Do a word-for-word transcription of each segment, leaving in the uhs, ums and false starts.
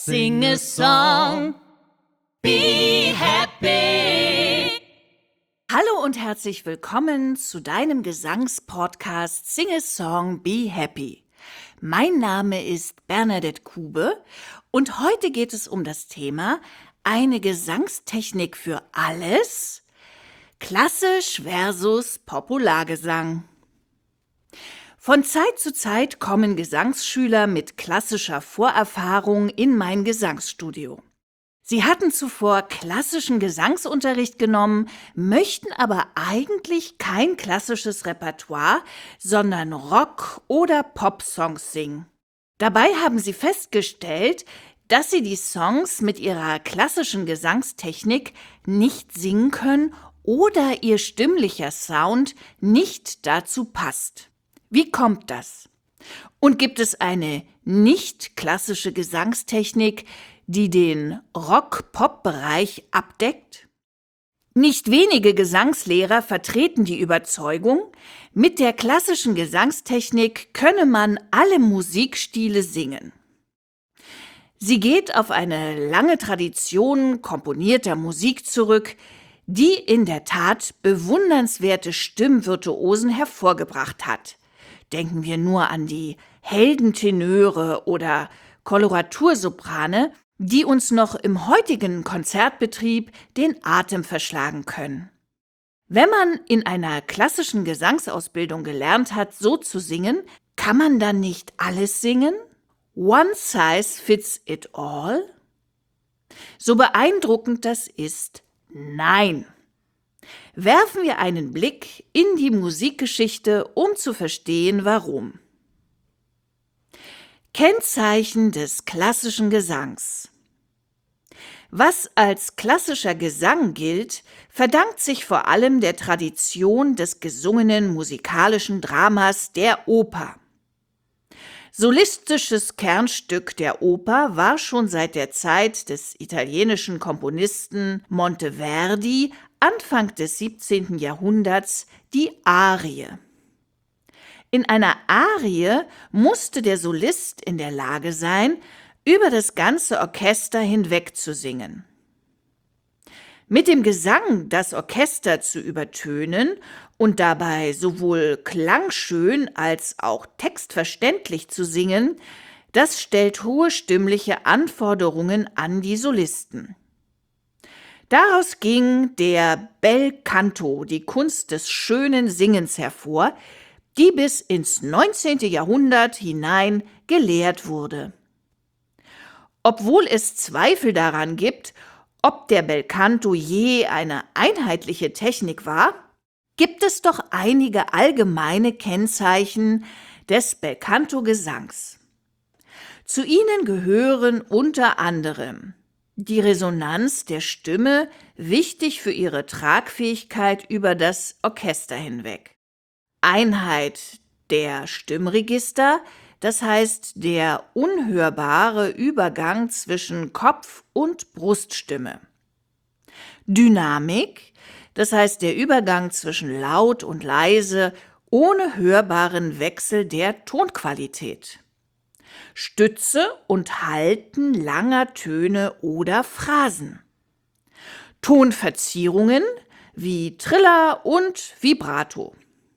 Sing a song, be happy. Hallo und herzlich willkommen zu deinem Gesangspodcast Sing a Song, be happy. Mein Name ist Bernadette Kube und heute geht es um das Thema eine Gesangstechnik für alles, klassisch versus Populargesang. Von Zeit zu Zeit kommen Gesangsschüler mit klassischer Vorerfahrung in mein Gesangsstudio. Sie hatten zuvor klassischen Gesangsunterricht genommen, möchten aber eigentlich kein klassisches Repertoire, sondern Rock- oder Popsongs singen. Dabei haben sie festgestellt, dass sie die Songs mit ihrer klassischen Gesangstechnik nicht singen können oder ihr stimmlicher Sound nicht dazu passt. Wie kommt das? Und gibt es eine nicht klassische Gesangstechnik, die den Rock-Pop-Bereich abdeckt? Nicht wenige Gesangslehrer vertreten die Überzeugung, mit der klassischen Gesangstechnik könne man alle Musikstile singen. Sie geht auf eine lange Tradition komponierter Musik zurück, die in der Tat bewundernswerte Stimmvirtuosen hervorgebracht hat. Denken wir nur an die Heldentenöre oder Koloratursoprane, die uns noch im heutigen Konzertbetrieb den Atem verschlagen können. Wenn man in einer klassischen Gesangsausbildung gelernt hat, so zu singen, kann man dann nicht alles singen? One size fits it all? So beeindruckend das ist, nein. Werfen wir einen Blick in die Musikgeschichte, um zu verstehen, warum. Kennzeichen des klassischen Gesangs. Was als klassischer Gesang gilt, verdankt sich vor allem der Tradition des gesungenen musikalischen Dramas der Oper. Solistisches Kernstück der Oper war schon seit der Zeit des italienischen Komponisten Monteverdi Anfang des siebzehnten Jahrhunderts die Arie. In einer Arie musste der Solist in der Lage sein, über das ganze Orchester hinweg zu singen. Mit dem Gesang das Orchester zu übertönen und dabei sowohl klangschön als auch textverständlich zu singen, das stellt hohe stimmliche Anforderungen an die Solisten. Daraus ging der Bel Canto, die Kunst des schönen Singens, hervor, die bis ins neunzehnte Jahrhundert hinein gelehrt wurde. Obwohl es Zweifel daran gibt, ob der Bel Canto je eine einheitliche Technik war, gibt es doch einige allgemeine Kennzeichen des Bel Canto-Gesangs. Zu ihnen gehören unter anderem die Resonanz der Stimme, wichtig für ihre Tragfähigkeit über das Orchester hinweg. Einheit der Stimmregister, das heißt der unhörbare Übergang zwischen Kopf- und Bruststimme. Dynamik, das heißt der Übergang zwischen laut und leise, ohne hörbaren Wechsel der Tonqualität. Stütze und Halten langer Töne oder Phrasen. Tonverzierungen wie Triller und Vibrato.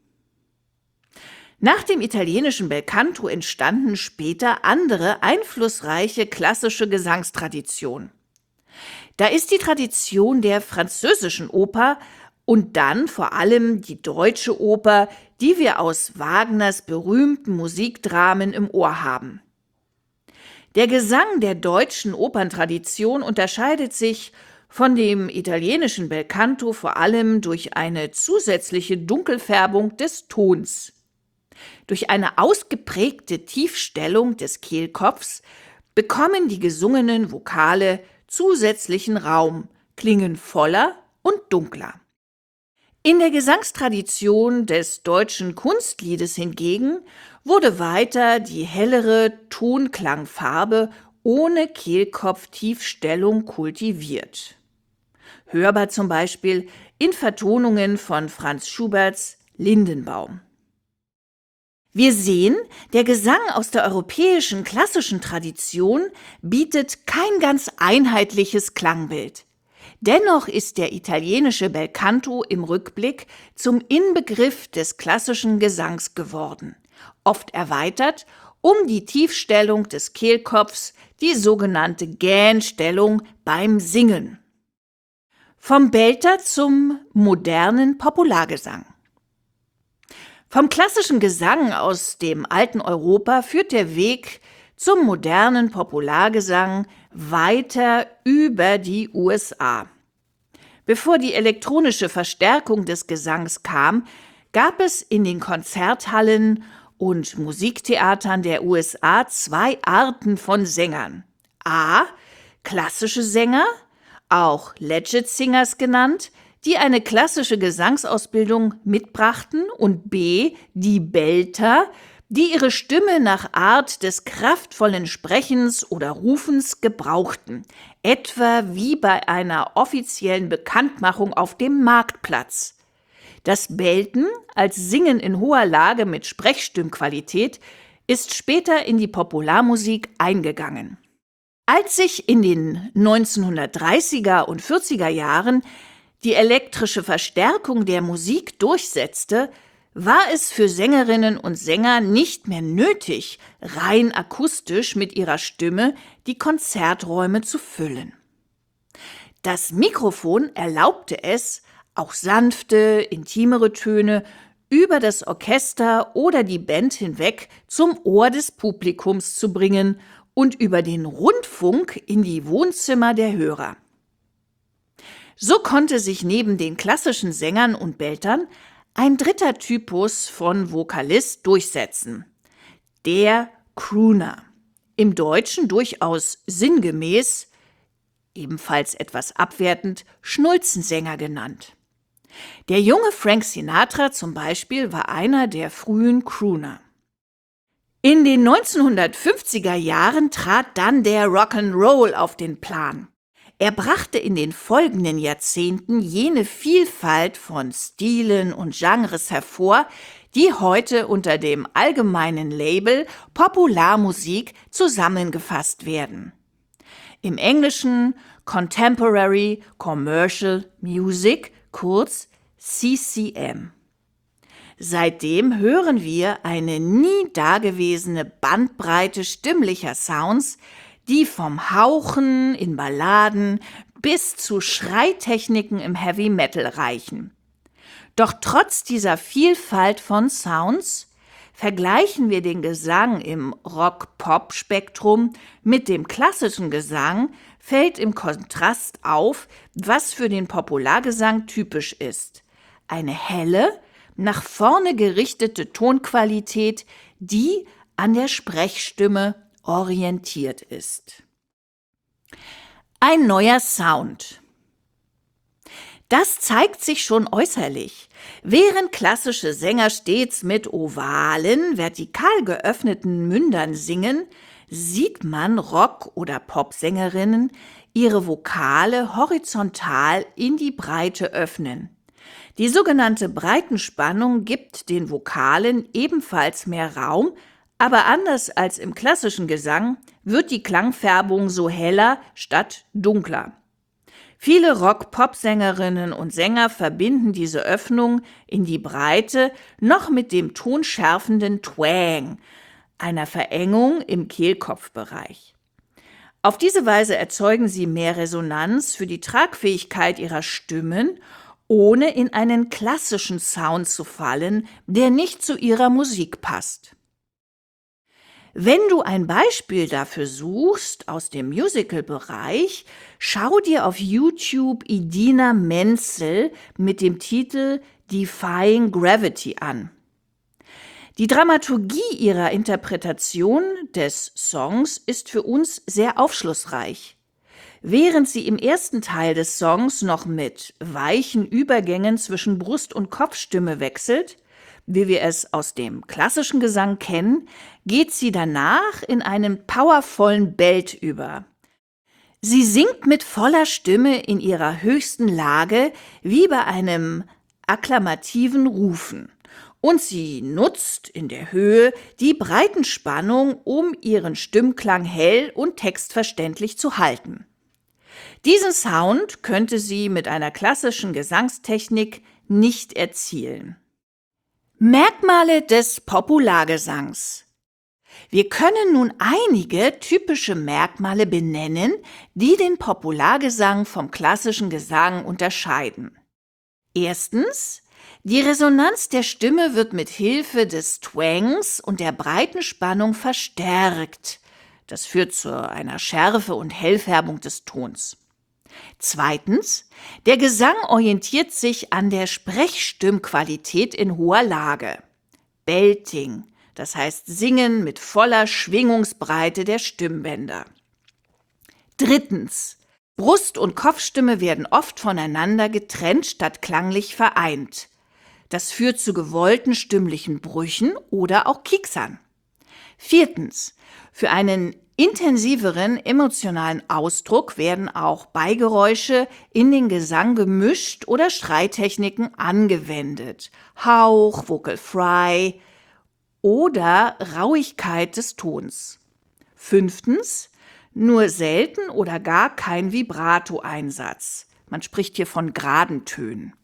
Nach dem italienischen Bel Canto entstanden später andere einflussreiche klassische Gesangstraditionen. Da ist die Tradition der französischen Oper und dann vor allem die deutsche Oper, die wir aus Wagners berühmten Musikdramen im Ohr haben. Der Gesang der deutschen Operntradition unterscheidet sich von dem italienischen Bel Canto vor allem durch eine zusätzliche Dunkelfärbung des Tons. Durch eine ausgeprägte Tiefstellung des Kehlkopfs bekommen die gesungenen Vokale zusätzlichen Raum, klingen voller und dunkler. In der Gesangstradition des deutschen Kunstliedes hingegen wurde weiter die hellere Tonklangfarbe ohne Kehlkopftiefstellung kultiviert. Hörbar zum Beispiel in Vertonungen von Franz Schuberts Lindenbaum. Wir sehen, der Gesang aus der europäischen klassischen Tradition bietet kein ganz einheitliches Klangbild. Dennoch ist der italienische Belcanto im Rückblick zum Inbegriff des klassischen Gesangs geworden, oft erweitert um die Tiefstellung des Kehlkopfs, die sogenannte Gähnstellung beim Singen. Vom Belter zum modernen Populargesang. Vom klassischen Gesang aus dem alten Europa führt der Weg zum modernen Populargesang weiter über die U S A. Bevor die elektronische Verstärkung des Gesangs kam, gab es in den Konzerthallen und Musiktheatern der U S A zwei Arten von Sängern. A. Klassische Sänger, auch Legit Singers genannt, die eine klassische Gesangsausbildung mitbrachten, und B. die Belter, die ihre Stimme nach Art des kraftvollen Sprechens oder Rufens gebrauchten, etwa wie bei einer offiziellen Bekanntmachung auf dem Marktplatz. Das Belten als Singen in hoher Lage mit Sprechstimmqualität ist später in die Popularmusik eingegangen. Als sich in den neunzehnhundertdreißiger und vierziger Jahren die elektrische Verstärkung der Musik durchsetzte, war es für Sängerinnen und Sänger nicht mehr nötig, rein akustisch mit ihrer Stimme die Konzerträume zu füllen. Das Mikrofon erlaubte es, auch sanfte, intimere Töne über das Orchester oder die Band hinweg zum Ohr des Publikums zu bringen und über den Rundfunk in die Wohnzimmer der Hörer. So konnte sich neben den klassischen Sängern und Beltern ein dritter Typus von Vokalist durchsetzen: der Crooner, im Deutschen durchaus sinngemäß, ebenfalls etwas abwertend, Schnulzensänger genannt. Der junge Frank Sinatra zum Beispiel war einer der frühen Crooner. In den neunzehnhundertfünfziger Jahren trat dann der Rock'n'Roll auf den Plan. Er brachte in den folgenden Jahrzehnten jene Vielfalt von Stilen und Genres hervor, die heute unter dem allgemeinen Label Popularmusik zusammengefasst werden. Im Englischen Contemporary Commercial Music, kurz C C M. Seitdem hören wir eine nie dagewesene Bandbreite stimmlicher Sounds, die vom Hauchen in Balladen bis zu Schreitechniken im Heavy Metal reichen. Doch trotz dieser Vielfalt von Sounds vergleichen wir den Gesang im Rock-Pop-Spektrum mit dem klassischen Gesang, fällt im Kontrast auf, was für den Populargesang typisch ist: eine helle, nach vorne gerichtete Tonqualität, die an der Sprechstimme orientiert ist. Ein neuer Sound. Das zeigt sich schon äußerlich. Während klassische Sänger stets mit ovalen, vertikal geöffneten Mündern singen, sieht man Rock- oder Popsängerinnen ihre Vokale horizontal in die Breite öffnen. Die sogenannte Breitenspannung gibt den Vokalen ebenfalls mehr Raum, aber anders als im klassischen Gesang wird die Klangfärbung so heller statt dunkler. Viele Rock-Pop-Sängerinnen und Sänger verbinden diese Öffnung in die Breite noch mit dem tonschärfenden Twang, einer Verengung im Kehlkopfbereich. Auf diese Weise erzeugen sie mehr Resonanz für die Tragfähigkeit ihrer Stimmen, ohne in einen klassischen Sound zu fallen, der nicht zu ihrer Musik passt. Wenn du ein Beispiel dafür suchst aus dem Musical-Bereich, schau dir auf YouTube Idina Menzel mit dem Titel Defying Gravity an. Die Dramaturgie ihrer Interpretation des Songs ist für uns sehr aufschlussreich. Während sie im ersten Teil des Songs noch mit weichen Übergängen zwischen Brust- und Kopfstimme wechselt, wie wir es aus dem klassischen Gesang kennen, geht sie danach in einen powervollen Belt über. Sie singt mit voller Stimme in ihrer höchsten Lage wie bei einem akklamativen Rufen. und sie nutzt in der Höhe die Breitenspannung, um ihren Stimmklang hell und textverständlich zu halten. Diesen Sound könnte sie mit einer klassischen Gesangstechnik nicht erzielen. Merkmale des Populargesangs. Wir können nun einige typische Merkmale benennen, die den Populargesang vom klassischen Gesang unterscheiden. Erstens: Die Resonanz der Stimme wird mit Hilfe des Twangs und der Breitenspannung verstärkt. Das führt zu einer Schärfe und Hellfärbung des Tons. Zweitens: Der Gesang orientiert sich an der Sprechstimmqualität in hoher Lage. Belting, das heißt Singen mit voller Schwingungsbreite der Stimmbänder. Drittens: Brust- und Kopfstimme werden oft voneinander getrennt statt klanglich vereint. Das führt zu gewollten stimmlichen Brüchen oder auch Kieksern. Viertens: Für einen intensiveren emotionalen Ausdruck werden auch Beigeräusche in den Gesang gemischt oder Schreitechniken angewendet. Hauch, Vocal Fry oder Rauigkeit des Tons. Fünftens: Nur selten oder gar kein Vibrato-Einsatz. Man spricht hier von geraden Tönen.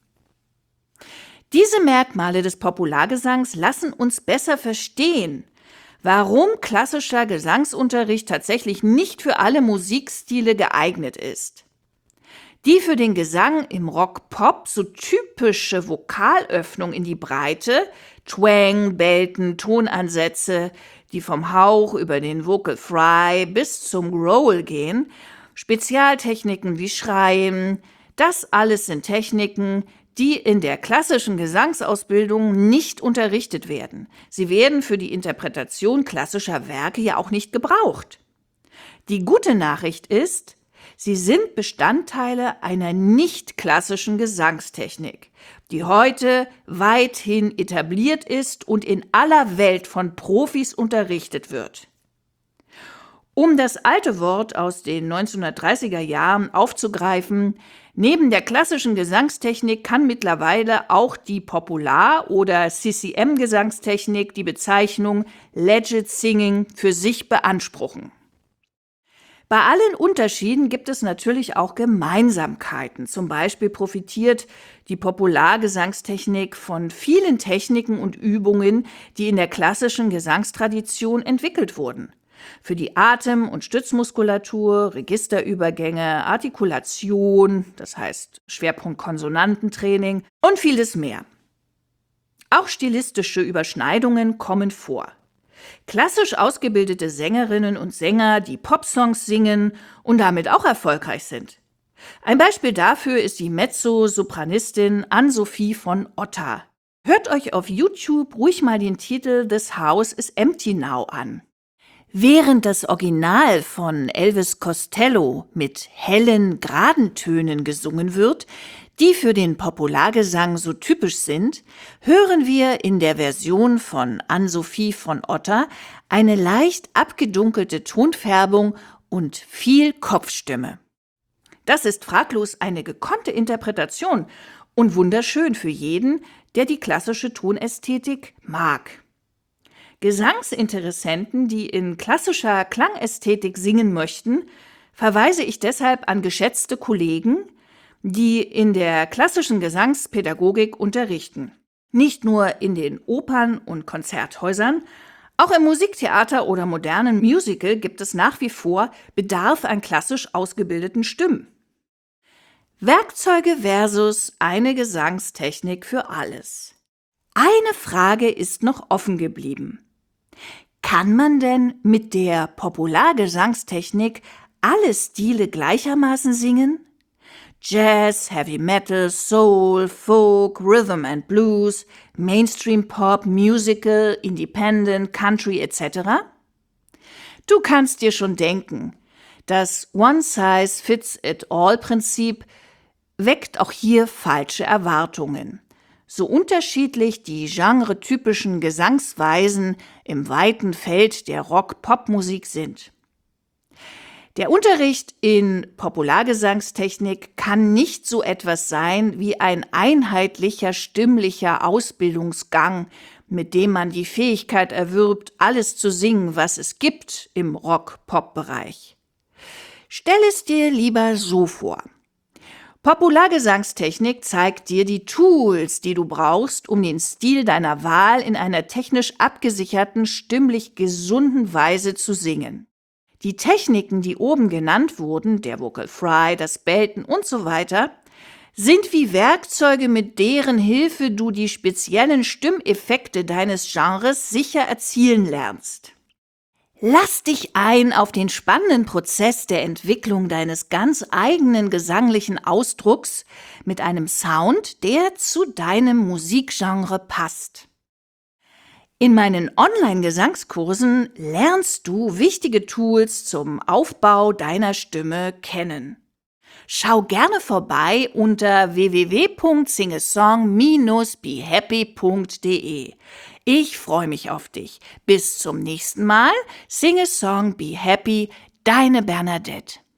Diese Merkmale des Populargesangs lassen uns besser verstehen, warum klassischer Gesangsunterricht tatsächlich nicht für alle Musikstile geeignet ist. Die für den Gesang im Rock-Pop so typische Vokalöffnung in die Breite, Twang, Belten, Tonansätze, die vom Hauch über den Vocal Fry bis zum Growl gehen, Spezialtechniken wie Schreien, das alles sind Techniken, die in der klassischen Gesangsausbildung nicht unterrichtet werden. Sie werden für die Interpretation klassischer Werke ja auch nicht gebraucht. Die gute Nachricht ist, sie sind Bestandteile einer nicht klassischen Gesangstechnik, die heute weithin etabliert ist und in aller Welt von Profis unterrichtet wird. Um das alte Wort aus den neunzehnhundertdreißiger Jahren aufzugreifen: Neben der klassischen Gesangstechnik kann mittlerweile auch die Popular- oder C C M-Gesangstechnik die Bezeichnung Legit Singing für sich beanspruchen. Bei allen Unterschieden gibt es natürlich auch Gemeinsamkeiten. Zum Beispiel profitiert die Populargesangstechnik von vielen Techniken und Übungen, die in der klassischen Gesangstradition entwickelt wurden. Für die Atem- und Stützmuskulatur, Registerübergänge, Artikulation, das heißt Schwerpunkt Konsonantentraining und vieles mehr. Auch stilistische Überschneidungen kommen vor. Klassisch ausgebildete Sängerinnen und Sänger, die Popsongs singen und damit auch erfolgreich sind. Ein Beispiel dafür ist die Mezzo-Sopranistin Ann-Sophie von Otter. Hört euch auf YouTube ruhig mal den Titel This House is Empty Now an. Während das Original von Elvis Costello mit hellen, geraden Tönen gesungen wird, die für den Populargesang so typisch sind, hören wir in der Version von Ann-Sophie von Otter eine leicht abgedunkelte Tonfärbung und viel Kopfstimme. Das ist fraglos eine gekonnte Interpretation und wunderschön für jeden, der die klassische Tonästhetik mag. Gesangsinteressenten, die in klassischer Klangästhetik singen möchten, verweise ich deshalb an geschätzte Kollegen, die in der klassischen Gesangspädagogik unterrichten. Nicht nur in den Opern und Konzerthäusern, auch im Musiktheater oder modernen Musical gibt es nach wie vor Bedarf an klassisch ausgebildeten Stimmen. Werkzeuge versus eine Gesangstechnik für alles. Eine Frage ist noch offen geblieben. Kann man denn mit der Populargesangstechnik alle Stile gleichermaßen singen? Jazz, Heavy Metal, Soul, Folk, Rhythm and Blues, Mainstream Pop, Musical, Independent, Country et cetera? Du kannst dir schon denken, das One-Size-Fits-It-All-Prinzip weckt auch hier falsche Erwartungen. So unterschiedlich die genretypischen Gesangsweisen im weiten Feld der Rock-Pop-Musik sind. Der Unterricht in Populargesangstechnik kann nicht so etwas sein wie ein einheitlicher stimmlicher Ausbildungsgang, mit dem man die Fähigkeit erwirbt, alles zu singen, was es gibt im Rock-Pop-Bereich. Stell es dir lieber so vor. Populargesangstechnik zeigt dir die Tools, die du brauchst, um den Stil deiner Wahl in einer technisch abgesicherten, stimmlich gesunden Weise zu singen. Die Techniken, die oben genannt wurden, der Vocal Fry, das Belten und so weiter, sind wie Werkzeuge, mit deren Hilfe du die speziellen Stimmeffekte deines Genres sicher erzielen lernst. Lass dich ein auf den spannenden Prozess der Entwicklung deines ganz eigenen gesanglichen Ausdrucks mit einem Sound, der zu deinem Musikgenre passt. In meinen Online-Gesangskursen lernst du wichtige Tools zum Aufbau deiner Stimme kennen. Schau gerne vorbei unter w w w punkt singesong Bindestrich be happy punkt d e. Ich freue mich auf dich. Bis zum nächsten Mal. Sing a Song, Be Happy, deine Bernadette.